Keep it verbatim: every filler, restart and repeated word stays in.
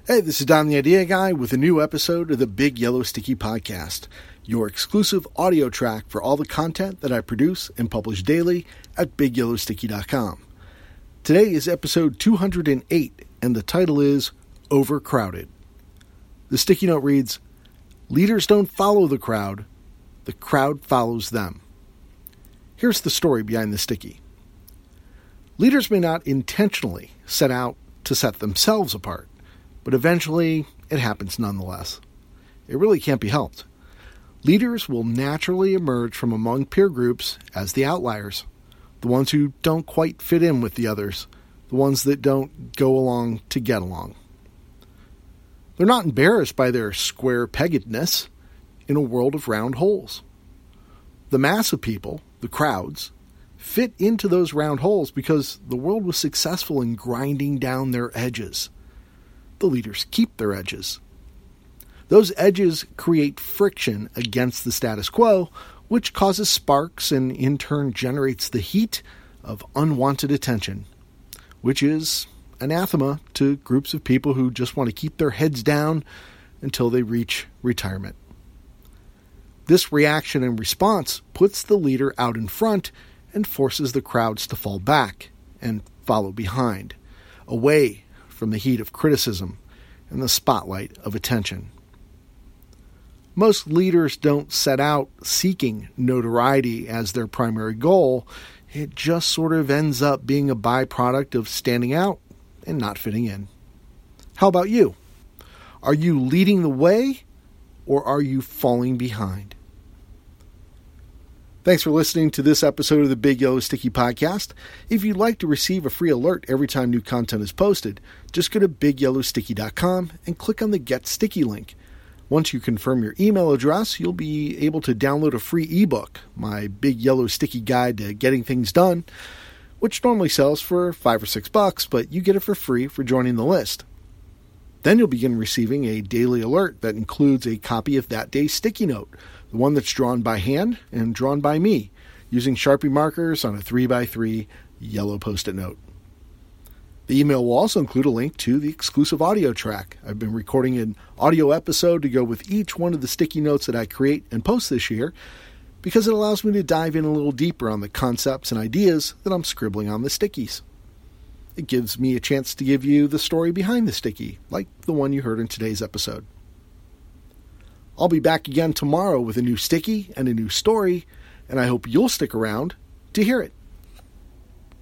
Hey, this is Don the Idea Guy with a new episode of the Big Yellow Sticky Podcast, your exclusive audio track for all the content that I produce and publish daily at big yellow sticky dot com. Today is episode two hundred eight, and the title is Overcrowded. The sticky note reads, "Leaders don't follow the crowd, the crowd follows them." Here's the story behind the sticky. Leaders may not intentionally set out to set themselves apart, but eventually it happens nonetheless. It really can't be helped. Leaders will naturally emerge from among peer groups as the outliers, the ones who don't quite fit in with the others, the ones that don't go along to get along. They're not embarrassed by their square-peggedness in a world of round holes. The mass of people, the crowds, fit into those round holes because the world was successful in grinding down their edges. The leaders keep their edges. Those edges create friction against the status quo, which causes sparks and in turn generates the heat of unwanted attention, which is anathema to groups of people who just want to keep their heads down until they reach retirement. This reaction and response puts the leader out in front and forces the crowds to fall back and follow behind, away from the heat of criticism and the spotlight of attention. Most leaders don't set out seeking notoriety as their primary goal. It just sort of ends up being a byproduct of standing out and not fitting in. How about you? Are you leading the way, or are you falling behind? Thanks for listening to this episode of the Big Yellow Sticky Podcast. If you'd like to receive a free alert every time new content is posted, just go to big yellow sticky dot com and click on the Get Sticky link. Once you confirm your email address, you'll be able to download a free ebook, my Big Yellow Sticky Guide to Getting Things Done, which normally sells for five or six bucks, but you get it for free for joining the list. Then you'll begin receiving a daily alert that includes a copy of that day's sticky note, the one that's drawn by hand and drawn by me, using Sharpie markers on a three by three yellow Post-it note. The email will also include a link to the exclusive audio track. I've been recording an audio episode to go with each one of the sticky notes that I create and post this year, because it allows me to dive in a little deeper on the concepts and ideas that I'm scribbling on the stickies. It gives me a chance to give you the story behind the sticky, like the one you heard in today's episode. I'll be back again tomorrow with a new sticky and a new story, and I hope you'll stick around to hear it.